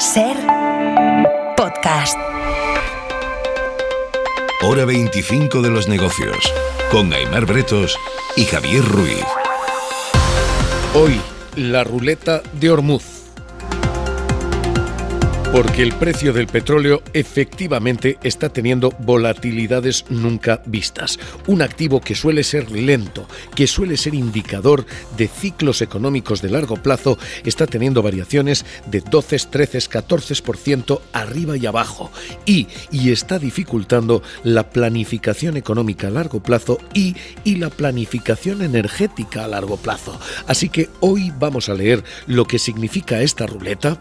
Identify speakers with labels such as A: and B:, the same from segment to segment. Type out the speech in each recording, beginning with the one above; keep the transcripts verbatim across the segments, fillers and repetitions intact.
A: Ser podcast.
B: Hora veinticinco de los negocios, con Aimar Bretos y Javier Ruiz.
C: Hoy, la ruleta de Hormuz. Porque el precio del petróleo efectivamente está teniendo volatilidades nunca vistas. Un activo que suele ser lento, que suele ser indicador de ciclos económicos de largo plazo, está teniendo variaciones de doce, trece, catorce por ciento arriba y abajo. Y, y está dificultando la planificación económica a largo plazo y, y la planificación energética a largo plazo. Así que hoy vamos a leer lo que significa esta ruleta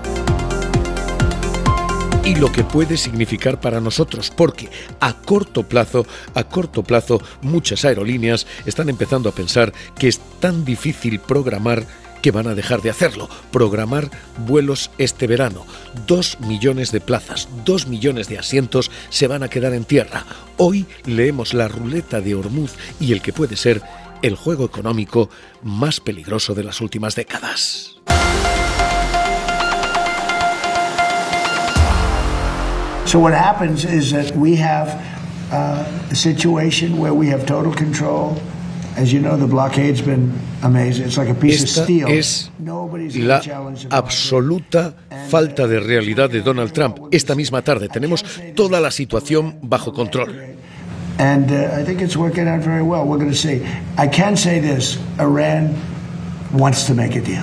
C: y lo que puede significar para nosotros, porque a corto plazo, a corto plazo, muchas aerolíneas están empezando a pensar que es tan difícil programar que van a dejar de hacerlo. Programar vuelos este verano. Dos millones de plazas, dos millones de asientos se van a quedar en tierra. Hoy leemos la ruleta de Hormuz y el que puede ser el juego económico más peligroso de las últimas décadas.
D: So what happens is that we have uh, a situation where we have total control. As you know, the blockade's been amazing. It's like a piece
C: Esta
D: of steel.
C: es la absoluta falta de realidad de Donald Trump. Esta misma tarde tenemos toda la situación bajo control.
D: And uh, I think it's working out very well. We're going to see. I can say this: Iran wants to make a deal.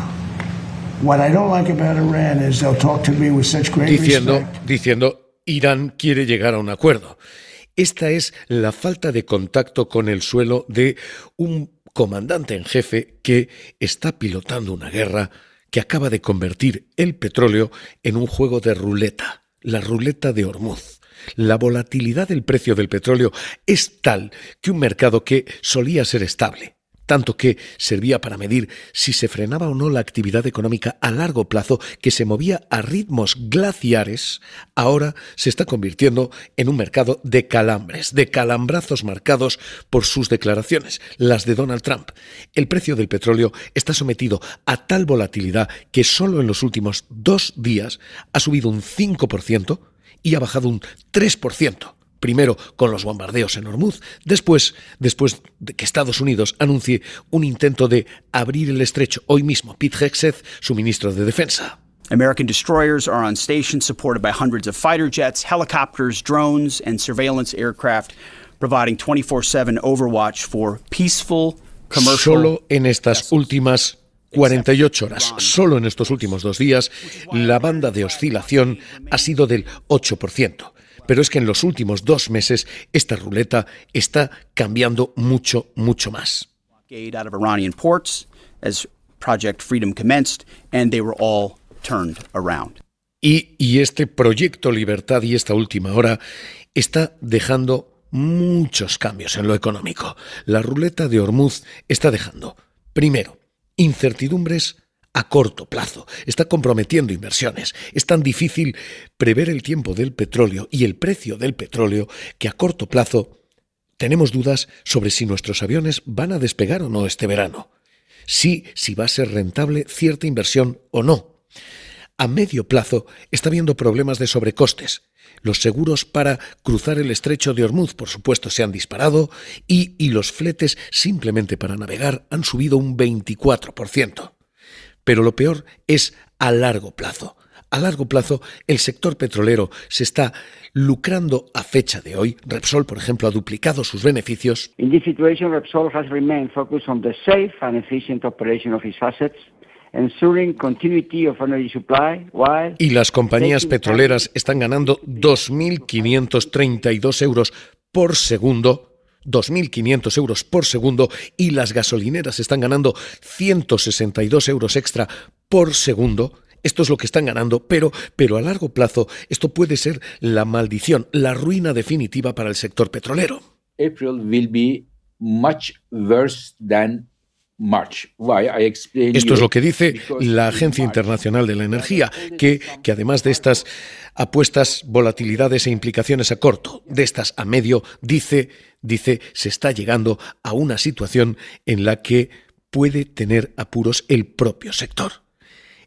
D: What I don't like about Iran is they'll talk to me with such great
C: Diciendo,
D: respect.
C: diciendo. Irán quiere llegar a un acuerdo. Esta es la falta de contacto con el suelo de un comandante en jefe que está pilotando una guerra que acaba de convertir el petróleo en un juego de ruleta, la ruleta de Hormuz. La volatilidad del precio del petróleo es tal que un mercado que solía ser estable, tanto que servía para medir si se frenaba o no la actividad económica a largo plazo, que se movía a ritmos glaciares, ahora se está convirtiendo en un mercado de calambres, de calambrazos marcados por sus declaraciones, las de Donald Trump. El precio del petróleo está sometido a tal volatilidad que solo en los últimos dos días ha subido un cinco por ciento y ha bajado un tres por ciento. Primero con los bombardeos en Hormuz, después, después de que Estados Unidos anuncie un intento de abrir el estrecho. Hoy mismo, Pete Hegseth, su ministro de Defensa.
E: American destroyers are on station supported by hundreds of fighter jets, helicopters, drones, and surveillance aircraft, providing twenty-four seven overwatch for peaceful commercial.
C: Solo en estas últimas cuarenta y ocho horas, solo en estos últimos dos días, la banda de oscilación ha sido del ocho por ciento. Pero es que en los últimos dos meses esta ruleta está cambiando mucho, mucho más.
E: Out of Iranian ports as Project Freedom commenced, and they were all turned around.
C: Y, y este proyecto Libertad y esta última hora está dejando muchos cambios en lo económico. La ruleta de Hormuz está dejando, primero, incertidumbres a corto plazo, está comprometiendo inversiones. Es tan difícil prever el tiempo del petróleo y el precio del petróleo que a corto plazo tenemos dudas sobre si nuestros aviones van a despegar o no este verano. Sí, si va a ser rentable cierta inversión o no. A medio plazo está habiendo problemas de sobrecostes. Los seguros para cruzar el estrecho de Hormuz, por supuesto, se han disparado y, y los fletes simplemente para navegar han subido un veinticuatro por ciento. Pero lo peor es a largo plazo. A largo plazo, el sector petrolero se está lucrando a fecha de hoy. Repsol, por ejemplo, ha duplicado sus beneficios.
F: In this situation, Repsol has remained focused on the safe and efficient operation of its assets, ensuring continuity of energy supply, while
C: y las compañías petroleras están ganando dos mil quinientos treinta y dos euros por segundo. dos mil quinientos euros por segundo y las gasolineras están ganando ciento sesenta y dos euros extra por segundo. Esto es lo que están ganando, pero, pero a largo plazo esto puede ser la maldición, la ruina definitiva para el sector petrolero.
G: April will be much worse than March. Why? I explain
C: Esto
G: you,
C: es lo que dice la Agencia Internacional de la Energía, que, que además de estas apuestas, volatilidades e implicaciones a corto, de estas a medio, dice, dice, se está llegando a una situación en la que puede tener apuros el propio sector.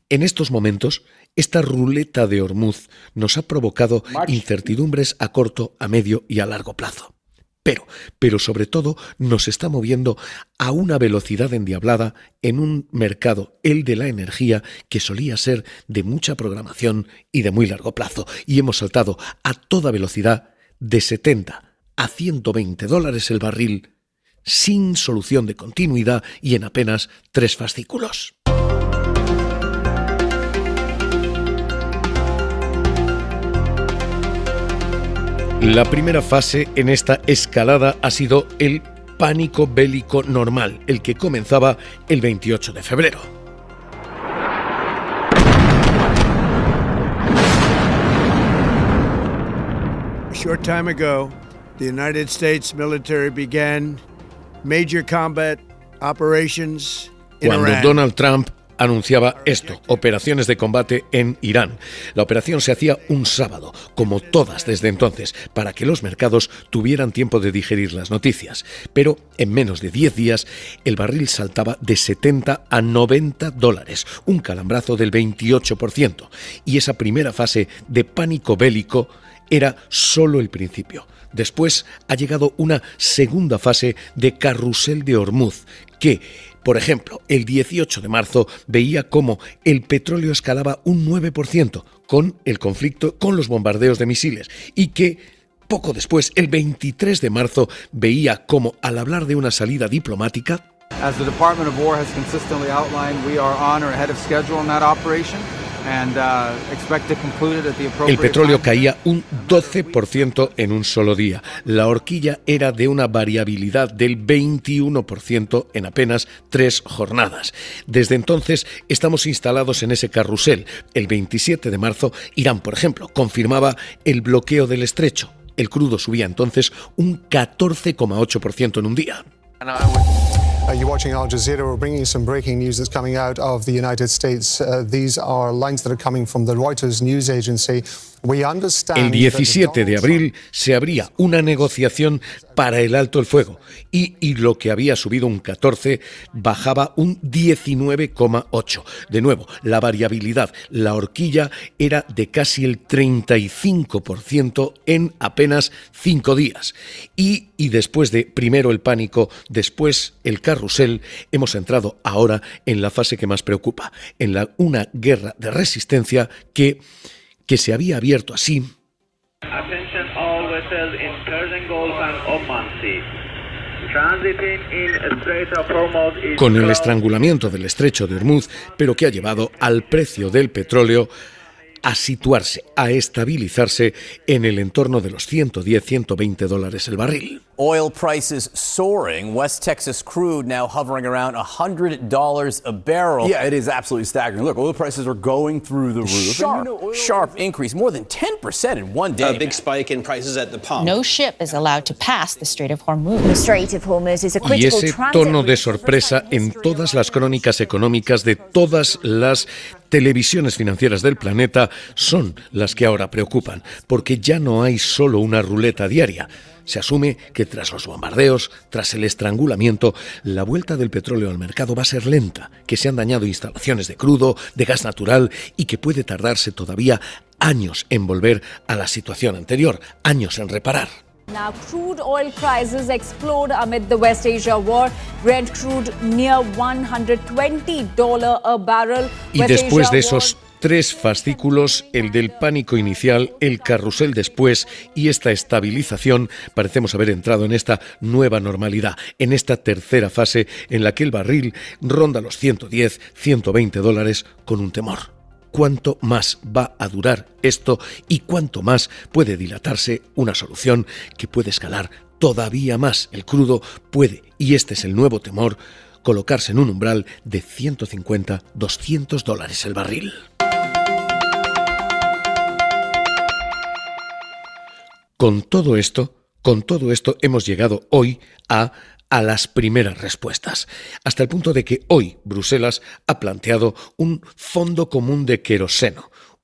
C: En estos momentos, esta ruleta de Hormuz nos ha provocado incertidumbres a corto, a medio y a largo plazo. Pero, pero sobre todo, nos está moviendo a una velocidad endiablada en un mercado, el de la energía, que solía ser de mucha programación y de muy largo plazo. Y hemos saltado a toda velocidad de setenta a ciento veinte dólares el barril, sin solución de continuidad y en apenas tres fascículos. La primera fase en esta escalada ha sido el pánico bélico normal, el que comenzaba el veintiocho de febrero.
H: A short time ago, the United States military began major combat operations in
C: Cuando
H: Iran.
C: Donald Trump anunciaba esto, operaciones de combate en Irán. La operación se hacía un sábado, como todas desde entonces, para que los mercados tuvieran tiempo de digerir las noticias. Pero en menos de diez días, el barril saltaba de setenta a noventa dólares, un calambrazo del veintiocho por ciento. Y esa primera fase de pánico bélico era solo el principio. Después ha llegado una segunda fase de carrusel de Hormuz, que, por ejemplo, el dieciocho de marzo veía cómo el petróleo escalaba un nueve por ciento con el conflicto, con los bombardeos de misiles, y que poco después, el veintitrés de marzo, veía cómo, al hablar de una salida diplomática,
I: As the Department of War has consistently outlined, we are on or ahead of schedule in that operation. And, uh, expect to conclude it at the appropriate
C: el petróleo
I: time.
C: caía un doce por ciento en un solo día. La horquilla era de una variabilidad del veintiuno por ciento en apenas tres jornadas. Desde entonces estamos instalados en ese carrusel. El veintisiete de marzo, Irán, por ejemplo, confirmaba el bloqueo del estrecho. El crudo subía entonces un catorce coma ocho por ciento en un día.
J: Uh, you're watching Al Jazeera. We're bringing you some breaking news that's coming out of the United States. Uh, these are lines that are coming from the Reuters news agency. We understand
C: el diecisiete de abril se abría una negociación para el alto el fuego y, y lo que había subido un catorce bajaba un diecinueve coma ocho. De nuevo, la variabilidad, la horquilla era de casi el treinta y cinco por ciento en apenas cinco días. Y, y después de primero el pánico, después el carrusel, hemos entrado ahora en la fase que más preocupa, en la, una guerra de resistencia que... que se había abierto así.
K: Attention all vessels in Persian Gulf and Oman Sea. Transiting in Strait of Hormuz is
C: con el estrangulamiento del estrecho de Hormuz, pero que ha llevado al precio del petróleo a situarse, a estabilizarse en el entorno de los ciento diez a ciento veinte dólares el barril.
L: Oil prices soaring. West Texas crude now hovering around one hundred dollars a barrel.
M: Yeah, it is absolutely staggering. Look, oil prices are going through the roof.
L: Sharp, you know, oil... sharp increase, more than ten percent in one day.
N: A big spike in prices at the pump.
O: No ship is allowed to pass the Strait of Hormuz. The
P: Strait of Hormuz is a critical
C: y ese tono de sorpresa en todas las crónicas económicas de todas las televisiones financieras del planeta son las que ahora preocupan, porque ya no hay solo una ruleta diaria. Se asume que tras los bombardeos, tras el estrangulamiento, la vuelta del petróleo al mercado va a ser lenta, que se han dañado instalaciones de crudo, de gas natural y que puede tardarse todavía años en volver a la situación anterior, años en reparar.
Q: Now, crude oil prices explode amid the West Asia war. Brent crude near one hundred twenty dollars a barrel.
C: Y después de esos tres fascículos, el del pánico inicial, el carrusel después y esta estabilización, parecemos haber entrado en esta nueva normalidad, en esta tercera fase en la que el barril ronda los ciento diez, ciento veinte dólares con un temor. ¿Cuánto más va a durar esto y cuánto más puede dilatarse una solución que puede escalar todavía más? El crudo puede, y este es el nuevo temor, colocarse en un umbral de ciento cincuenta, doscientos dólares el barril. Con todo esto, con todo esto hemos llegado hoy a, a las primeras respuestas, hasta el punto de que hoy Bruselas ha planteado un fondo común de queroseno,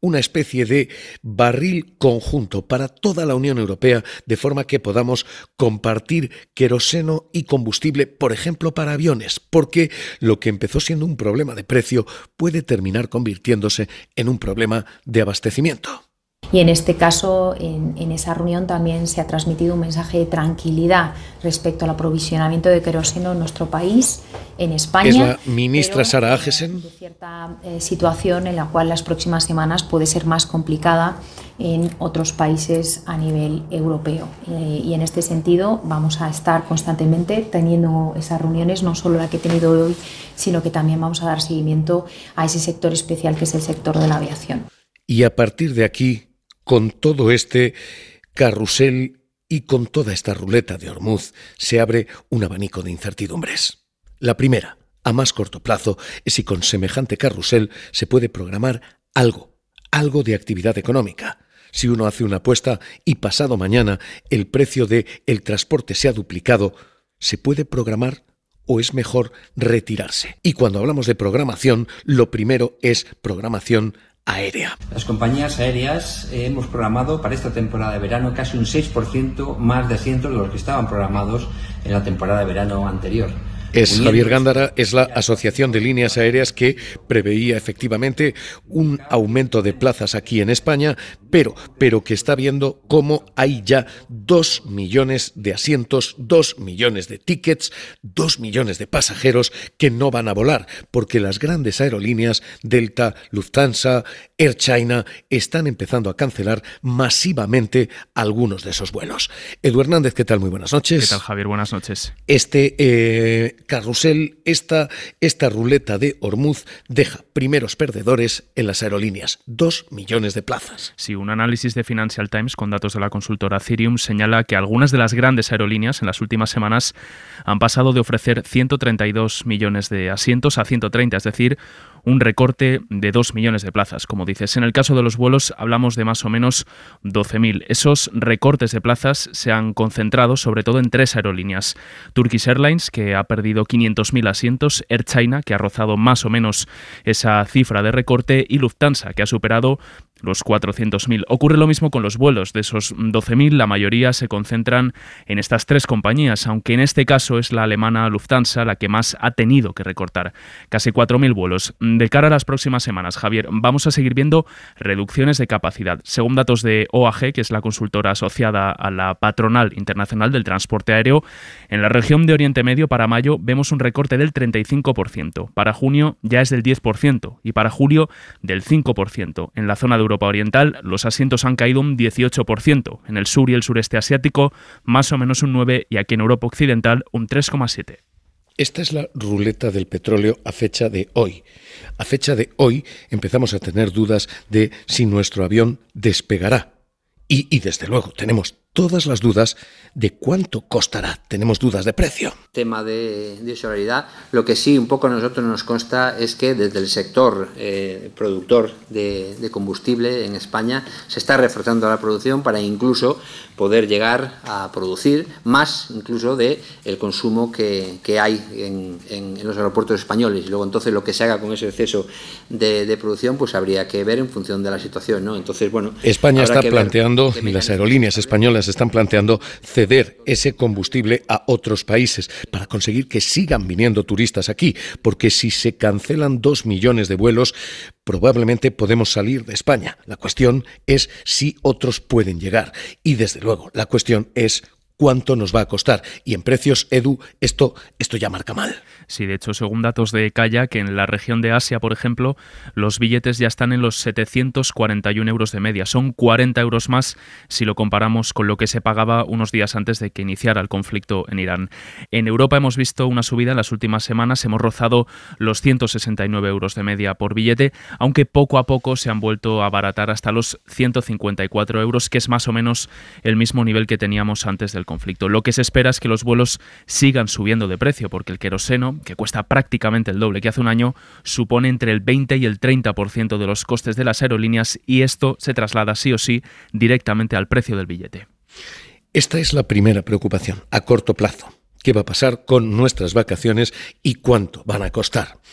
C: una especie de barril conjunto para toda la Unión Europea, de forma que podamos compartir queroseno y combustible, por ejemplo, para aviones, porque lo que empezó siendo un problema de precio puede terminar convirtiéndose en un problema de abastecimiento.
P: Y en este caso, en, en esa reunión también se ha transmitido un mensaje de tranquilidad respecto al aprovisionamiento de queroseno en nuestro país, en España.
C: Es la ministra Sara Agesen.
P: De cierta eh, situación en la cual las próximas semanas puede ser más complicada en otros países a nivel europeo. Eh, y en este sentido vamos a estar constantemente teniendo esas reuniones, no solo la que he tenido hoy, sino que también vamos a dar seguimiento a ese sector especial que es el sector de la aviación.
C: Y a partir de aquí, con todo este carrusel y con toda esta ruleta de Hormuz, se abre un abanico de incertidumbres. La primera, a más corto plazo, es si con semejante carrusel se puede programar algo, algo de actividad económica. Si uno hace una apuesta y pasado mañana el precio del transporte se ha duplicado, ¿se puede programar o es mejor retirarse? Y cuando hablamos de programación, lo primero es programación aérea.
R: Las compañías aéreas eh, hemos programado para esta temporada de verano casi un seis por ciento más de asientos de los que estaban programados en la temporada de verano anterior.
C: Es Javier Gándara, es la Asociación de Líneas Aéreas que preveía efectivamente un aumento de plazas aquí en España, pero, pero que está viendo cómo hay ya dos millones de asientos, dos millones de tickets, dos millones de pasajeros que no van a volar, porque las grandes aerolíneas, Delta, Lufthansa, Air China, están empezando a cancelar masivamente algunos de esos vuelos. Edu Hernández, ¿qué tal? Muy buenas noches.
S: ¿Qué tal, Javier? Buenas noches.
C: Este eh, carrusel, esta, esta ruleta de Hormuz deja primeros perdedores en las aerolíneas, dos millones de plazas.
S: Sí, un análisis de Financial Times con datos de la consultora Cirium señala que algunas de las grandes aerolíneas en las últimas semanas han pasado de ofrecer ciento treinta y dos millones de asientos a ciento treinta, es decir, un recorte de dos millones de plazas, como dices. En el caso de los vuelos hablamos de más o menos doce mil. Esos recortes de plazas se han concentrado sobre todo en tres aerolíneas. Turkish Airlines, que ha perdido quinientos mil asientos, Air China, que ha rozado más o menos esa cifra de recorte, y Lufthansa, que ha superado los cuatrocientos mil. Ocurre lo mismo con los vuelos. De esos doce mil, la mayoría se concentran en estas tres compañías, aunque en este caso es la alemana Lufthansa la que más ha tenido que recortar. Casi cuatro mil vuelos. De cara a las próximas semanas, Javier, vamos a seguir viendo reducciones de capacidad. Según datos de O A G, que es la consultora asociada a la Patronal Internacional del Transporte Aéreo, en la región de Oriente Medio para mayo vemos un recorte del treinta y cinco por ciento. Para junio ya es del diez por ciento y para julio del cinco por ciento. En la zona de Europa Oriental, los asientos han caído un dieciocho por ciento. En el sur y el sureste asiático, más o menos un nueve por ciento, y aquí en Europa Occidental, un tres coma siete por ciento.
C: Esta es la ruleta del petróleo a fecha de hoy. A fecha de hoy empezamos a tener dudas de si nuestro avión despegará. Y, y desde luego tenemos todas las dudas de cuánto costará. Tenemos dudas de precio.
T: Tema de, de solidaridad. Lo que sí un poco a nosotros nos consta es que desde el sector eh, productor de, de combustible en España se está reforzando la producción para incluso poder llegar a producir más incluso de el consumo que, que hay en, en, en los aeropuertos españoles. Y luego entonces lo que se haga con ese exceso de, de producción pues habría que ver en función de la situación, ¿no? Entonces, bueno,
C: España está planteando, y las aerolíneas españolas están planteando ceder ese combustible a otros países para conseguir que sigan viniendo turistas aquí, porque si se cancelan dos millones de vuelos, probablemente podemos salir de España. La cuestión es si otros pueden llegar. Y desde luego, la cuestión es cuánto nos va a costar. Y en precios, Edu, esto, esto ya marca mal.
S: Sí, de hecho, según datos de Kayak, en la región de Asia, por ejemplo, los billetes ya están en los setecientos cuarenta y un euros de media. Son cuarenta euros más si lo comparamos con lo que se pagaba unos días antes de que iniciara el conflicto en Irán. En Europa hemos visto una subida en las últimas semanas. Hemos rozado los ciento sesenta y nueve euros de media por billete, aunque poco a poco se han vuelto a abaratar hasta los ciento cincuenta y cuatro euros, que es más o menos el mismo nivel que teníamos antes del conflicto. Lo que se espera es que los vuelos sigan subiendo de precio, porque el queroseno, que cuesta prácticamente el doble que hace un año, supone entre el veinte y el treinta por ciento de los costes de las aerolíneas, y esto se traslada sí o sí directamente al precio del billete.
C: Esta es la primera preocupación, a corto plazo. ¿Qué va a pasar con nuestras vacaciones y cuánto van a costar?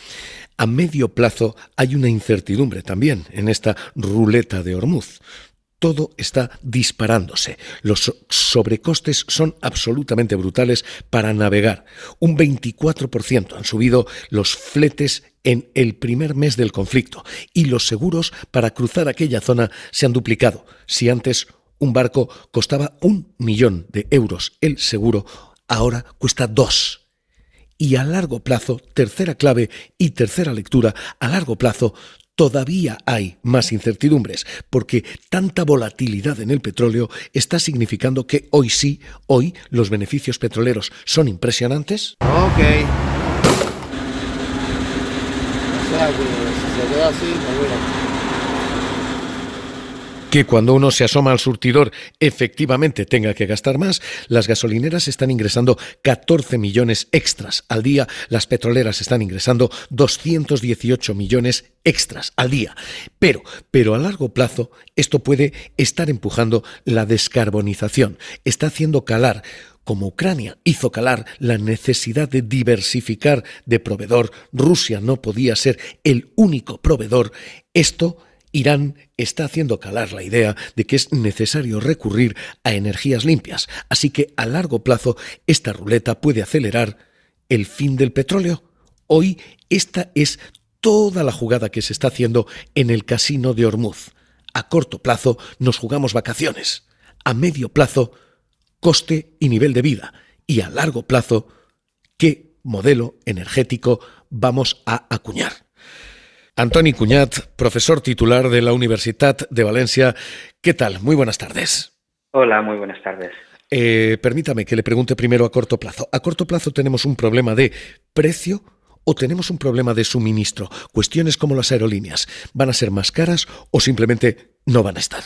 C: A medio plazo hay una incertidumbre también en esta ruleta de Hormuz. Todo está disparándose. Los sobrecostes son absolutamente brutales para navegar. Un veinticuatro por ciento han subido los fletes en el primer mes del conflicto y los seguros para cruzar aquella zona se han duplicado. Si antes un barco costaba un millón de euros el seguro, ahora cuesta dos. Y a largo plazo, tercera clave y tercera lectura, a largo plazo todavía hay más incertidumbres, porque tanta volatilidad en el petróleo está significando que hoy sí, hoy los beneficios petroleros son impresionantes.
U: Ok. O sea que si se queda así, me voy a...
C: Que cuando uno se asoma al surtidor efectivamente tenga que gastar más. Las gasolineras están ingresando catorce millones extras al día, las petroleras están ingresando doscientos dieciocho millones extras al día. Pero, pero a largo plazo esto puede estar empujando la descarbonización, está haciendo calar, como Ucrania hizo calar la necesidad de diversificar de proveedor. Rusia no podía ser el único proveedor. Esto Irán está haciendo calar la idea de que es necesario recurrir a energías limpias, así que a largo plazo esta ruleta puede acelerar el fin del petróleo. Hoy esta es toda la jugada que se está haciendo en el casino de Hormuz. A corto plazo nos jugamos vacaciones, a medio plazo coste y nivel de vida, y a largo plazo qué modelo energético vamos a acuñar. Antoni Cunyat, profesor titular de la Universitat de Valencia. ¿Qué tal? Muy buenas tardes.
V: Hola, muy buenas tardes.
C: Eh, permítame que le pregunte primero a corto plazo. ¿A corto plazo tenemos un problema de precio o tenemos un problema de suministro? Cuestiones como las aerolíneas, ¿van a ser más caras o simplemente no van a estar?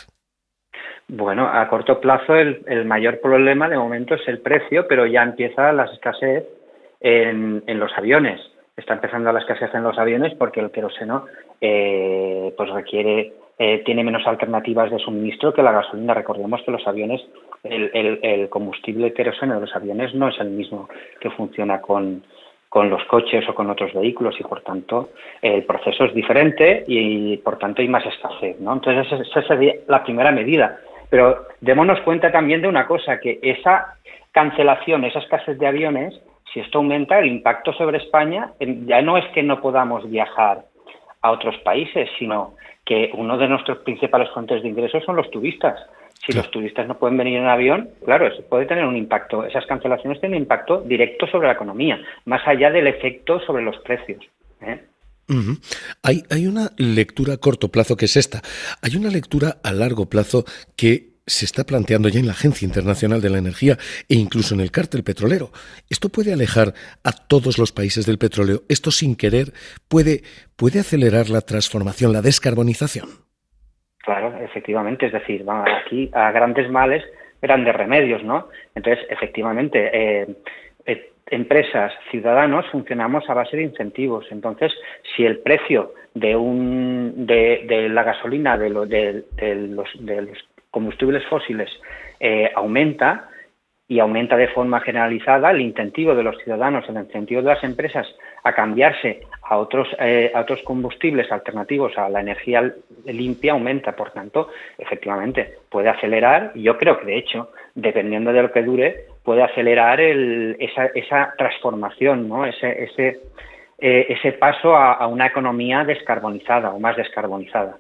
V: Bueno, a corto plazo el, el mayor problema de momento es el precio, pero ya empieza la escasez en, en los aviones. Está empezando la escasez en los aviones porque el queroseno eh, pues requiere, eh, tiene menos alternativas de suministro que la gasolina. Recordemos que los aviones, el, el, el combustible queroseno de los aviones no es el mismo que funciona con, con los coches o con otros vehículos y por tanto el proceso es diferente y por tanto hay más escasez, ¿no? Entonces esa sería la primera medida. Pero démonos cuenta también de una cosa, que esa cancelación, esa escasez de aviones, si esto aumenta, el impacto sobre España ya no es que no podamos viajar a otros países, sino que uno de nuestros principales fuentes de ingresos son los turistas. Si claro. los turistas no pueden venir en avión, claro, eso puede tener un impacto. Esas cancelaciones tienen un impacto directo sobre la economía, más allá del efecto sobre los precios, ¿eh?
C: Uh-huh. Hay, hay una lectura a corto plazo que es esta. Hay una lectura a largo plazo que se está planteando ya en la Agencia Internacional de la Energía e incluso en el cártel petrolero. Esto puede alejar a todos los países del petróleo. Esto sin querer puede, puede acelerar la transformación, la descarbonización.
V: Claro, efectivamente. Es decir, vamos, aquí a grandes males, grandes remedios, ¿no? Entonces, efectivamente, eh, eh, empresas, ciudadanos, funcionamos a base de incentivos. Entonces, si el precio de un de, de la gasolina, de, lo, de, de los de los combustibles fósiles eh, aumenta y aumenta de forma generalizada, el incentivo de los ciudadanos, el incentivo de las empresas a cambiarse a otros eh, a otros combustibles alternativos a la energía limpia aumenta. Por tanto, efectivamente, puede acelerar, y yo creo que de hecho, dependiendo de lo que dure, puede acelerar el, esa, esa transformación, ¿no? ese, ese, eh, ese paso a, a una economía descarbonizada o más descarbonizada.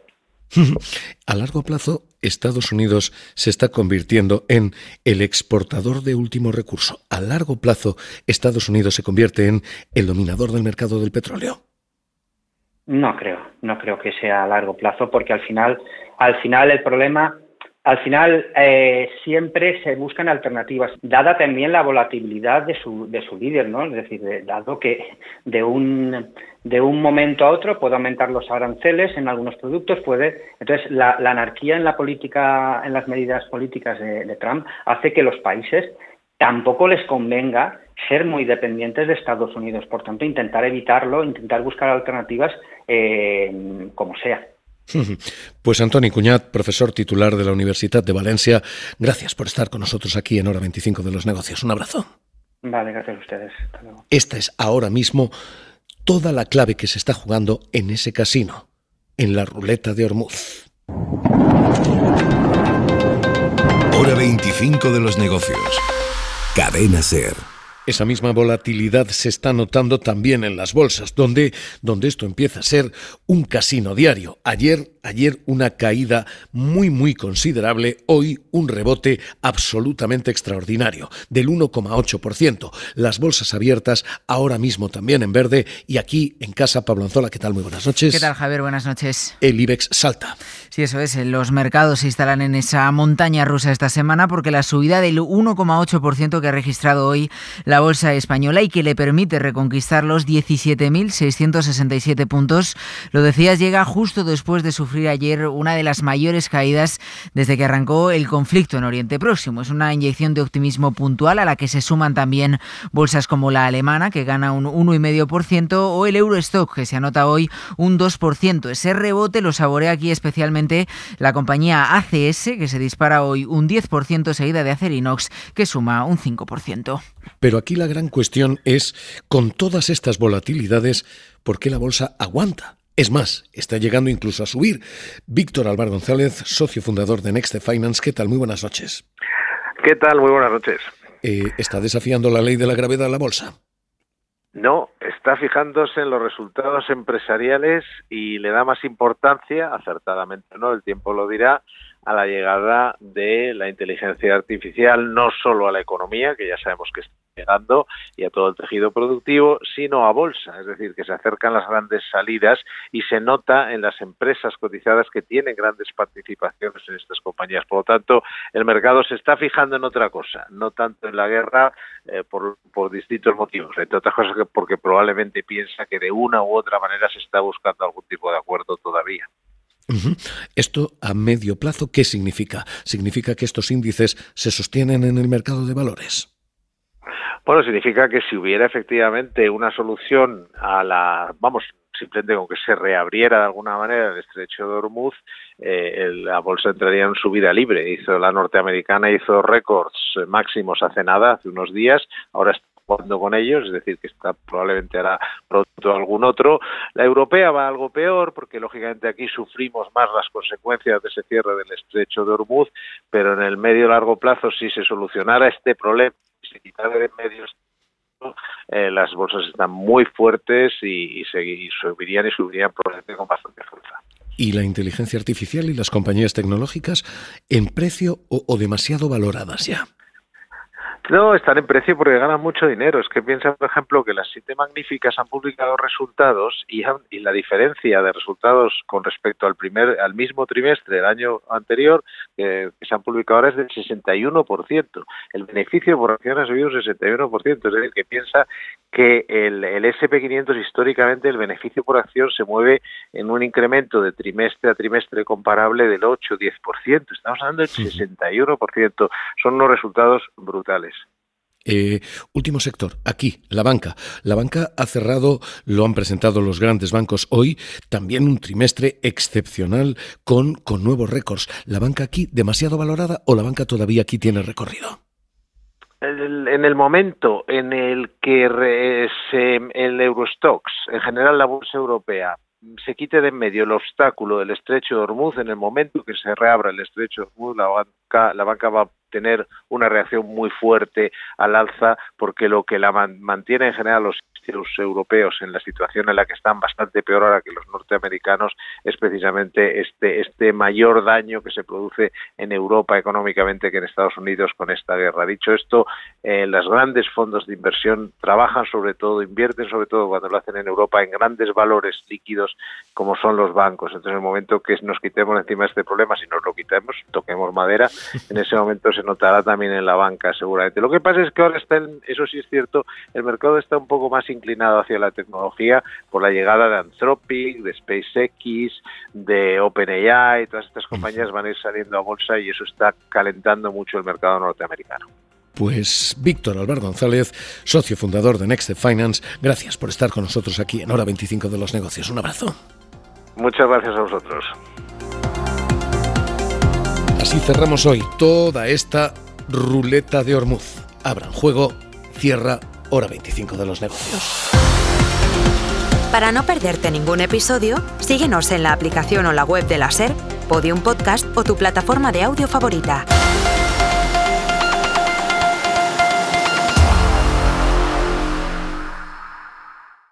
C: A largo plazo, Estados Unidos se está convirtiendo en el exportador de último recurso. A largo plazo, Estados Unidos se convierte en el dominador del mercado del petróleo.
V: No creo, no creo que sea a largo plazo, porque al final, al final el problema, al final eh, siempre se buscan alternativas, dada también la volatilidad de su de su líder, ¿no? Es decir, de, dado que de un de un momento a otro puede aumentar los aranceles en algunos productos, puede, entonces la, la anarquía en la política, en las medidas políticas de, de Trump hace que los países tampoco les convenga ser muy dependientes de Estados Unidos. Por tanto, intentar evitarlo, intentar buscar alternativas eh, como sea.
C: Pues Antoni Cunyat, profesor titular de la Universitat de Valencia, gracias por estar con nosotros aquí en Hora veinticinco de los Negocios. Un abrazo.
V: Vale, gracias a ustedes. Hasta luego.
C: Esta es ahora mismo toda la clave que se está jugando en ese casino, en la ruleta de Hormuz.
A: Hora veinticinco de los negocios. Cadena SER.
C: Esa misma volatilidad se está notando también en las bolsas, donde, donde esto empieza a ser un casino diario. Ayer, ayer una caída muy, muy considerable, hoy un rebote absolutamente extraordinario, del uno coma ocho por ciento. Las bolsas abiertas ahora mismo también en verde, y aquí en casa, Pablo Anzola, ¿qué tal? Muy buenas noches.
B: ¿Qué tal, Javier? Buenas noches.
C: El IBEX salta.
B: Sí, eso es. Los mercados se instalan en esa montaña rusa esta semana porque la subida del uno coma ocho por ciento que ha registrado hoy la bolsa española y que le permite reconquistar los diecisiete mil seiscientos sesenta y siete puntos, lo decías, llega justo después de sufrir ayer una de las mayores caídas desde que arrancó el conflicto en Oriente Próximo. Es una inyección de optimismo puntual a la que se suman también bolsas como la alemana, que gana un uno coma cinco por ciento, o el Eurostock, que se anota hoy un dos por ciento. Ese rebote lo saborea aquí especialmente la compañía A C S, que se dispara hoy un diez por ciento, seguida de Acerinox, que suma un cinco por ciento.
C: Pero aquí la gran cuestión es, con todas estas volatilidades, ¿por qué la bolsa aguanta? Es más, está llegando incluso a subir. Víctor Alvar González, socio fundador de Next Finance, ¿qué tal? Muy buenas noches.
W: ¿Qué tal? Muy buenas noches.
C: Eh, ¿Está desafiando la ley de la gravedad la bolsa?
W: No, está fijándose en los resultados empresariales y le da más importancia, acertadamente no, el tiempo lo dirá, a la llegada de la inteligencia artificial, no solo a la economía, que ya sabemos que está llegando, y a todo el tejido productivo, sino a bolsa, es decir, que se acercan las grandes salidas y se nota en las empresas cotizadas que tienen grandes participaciones en estas compañías. Por lo tanto, el mercado se está fijando en otra cosa, no tanto en la guerra, eh, por, por distintos motivos, entre otras cosas que porque probablemente piensa que de una u otra manera se está buscando algún tipo de acuerdo todavía.
C: Uh-huh. Esto a medio plazo, ¿qué significa? ¿Significa que estos índices se sostienen en el mercado de valores?
W: Bueno, significa que si hubiera efectivamente una solución a la, vamos, simplemente con que se reabriera de alguna manera el estrecho de Hormuz, eh, la bolsa entraría en subida libre. Hizo la norteamericana, hizo récords máximos hace nada, hace unos días, ahora está jugando con ellos, es decir, que está, probablemente hará pronto algún otro. La europea va algo peor, porque lógicamente aquí sufrimos más las consecuencias de ese cierre del estrecho de Hormuz, pero en el medio y largo plazo, si se solucionara este problema, si se quitara de en medio, eh, las bolsas están muy fuertes y, y, se, y subirían y subirían probablemente con bastante fuerza.
C: ¿Y la inteligencia artificial y las compañías tecnológicas en precio o, o demasiado valoradas ya?
W: No, están en precio porque ganan mucho dinero. Es que piensa, por ejemplo, que las siete magníficas han publicado resultados y, han, y la diferencia de resultados con respecto al primer, al mismo trimestre del año anterior eh, que se han publicado ahora es del sesenta y uno por ciento. El beneficio por acción ha subido un sesenta y uno por ciento. Es decir, que piensa que el, el ese and pe quinientos históricamente el beneficio por acción se mueve en un incremento de trimestre a trimestre comparable del ocho a diez por ciento. Estamos hablando del sesenta y uno por ciento. Son unos resultados brutales.
C: Eh, último sector, aquí, la banca. La banca ha cerrado, lo han presentado los grandes bancos hoy, también un trimestre excepcional con, con nuevos récords. ¿La banca aquí demasiado valorada o la banca todavía aquí tiene recorrido?
W: El, en el momento en el que re, se, el Eurostoxx, en general la bolsa europea, se quite de en medio el obstáculo del estrecho de Hormuz, en el momento que se reabra el estrecho de Hormuz, la banca, la banca va a tener una reacción muy fuerte al alza, porque lo que la man, mantiene en general los europeos en la situación en la que están, bastante peor ahora que los norteamericanos, es precisamente este este mayor daño que se produce en Europa económicamente que en Estados Unidos con esta guerra. Dicho esto, eh, los grandes fondos de inversión trabajan sobre todo, invierten sobre todo cuando lo hacen en Europa en grandes valores líquidos como son los bancos. Entonces, en el momento que nos quitemos encima este problema, si nos lo quitamos, toquemos madera, en ese momento se notará también en la banca seguramente. Lo que pasa es que ahora está, en, eso sí es cierto, el mercado está un poco más inclinado hacia la tecnología por la llegada de Anthropic, de SpaceX, de OpenAI, todas estas compañías van a ir saliendo a bolsa y eso está calentando mucho el mercado norteamericano.
C: Pues Víctor Alvar González, socio fundador de Next Finance, gracias por estar con nosotros aquí en Hora veinticinco de los negocios. Un abrazo.
W: Muchas gracias a vosotros.
C: Así cerramos hoy toda esta ruleta de Hormuz. Abran juego, cierra Hora veinticinco de los negocios.
D: Para no perderte ningún episodio, síguenos en la aplicación o la web de la SER, Podium Podcast o tu plataforma de audio favorita.